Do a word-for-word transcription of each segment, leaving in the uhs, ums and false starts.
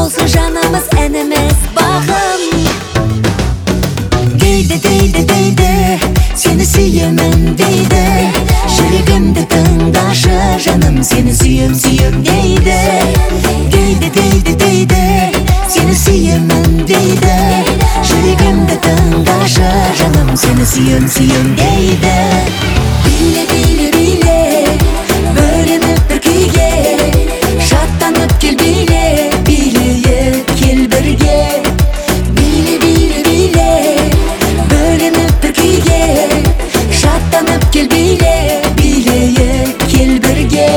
болсын жанымыз, әніміз, бағым. Дейді, дейді, дейді, сені сүйемін дейді. Жүрегімді тыңдашы жаным, сені сүйем, сүйем дейді. Дейді, дейді, дейді, сені сүйемін дейді. Жүрегімді тыңдашы жаным, сені сүйем, сүйем дейді. Биле, биле, биле, бөленіп бір күйге, шаттанып кел биле, билейік кел бірге. Биле, биле, биле, бөленіп бір күйге, шаттанып кел биле, билейік кел бірге.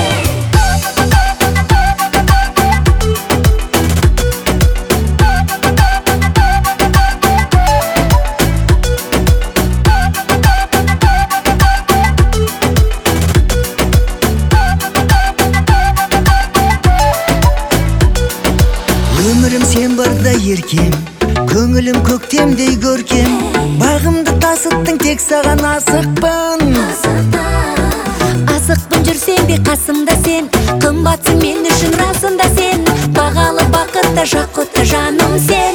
Өмірім сен барда еркем, көңілім көктемдей көркем. Бағымды тасыттың, тек саған асықпын. Асықпын жүрсең де қасымда сен, қымбатсың мен үшін расында сен. Бағалы бақытта жақұтты жаным сен.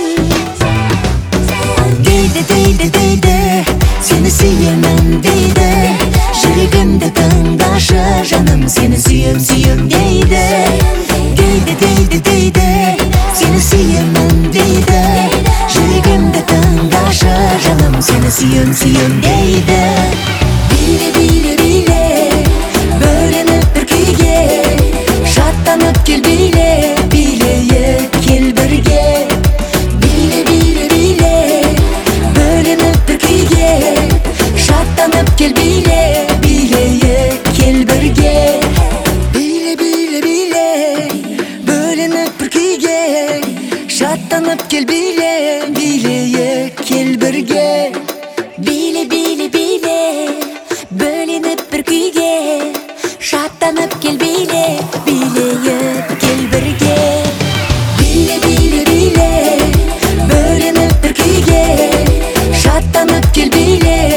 Дейді, дейді, дейді, сені сүйемін дейді. Жүрегімді тыңдашы жаным, сені сүйем, сүйем дейді. Дейді, дейді, дейді, сені сүйемін дейді. Жүрегімді тыңдашы жаным, сені сүйем, сүйем дейді. Биле, биле, биле, бөленіп бір күйге, шаттанып кел биле, билейік кел бірге. Биле, биле, биле, бөленіп бір күйге, шаттанып кел биле, билейік кел бірге. Биле, биле, биле, бөленіп бір күйге, шаттанып кел биле, билейік кел бірге. Биле, биле, биле, бөленіп бір күйге, шаттанып кел биле, билейік кел бірге. Биле, биле, биле, бөленіп бір күйге, шаттанып кел биле,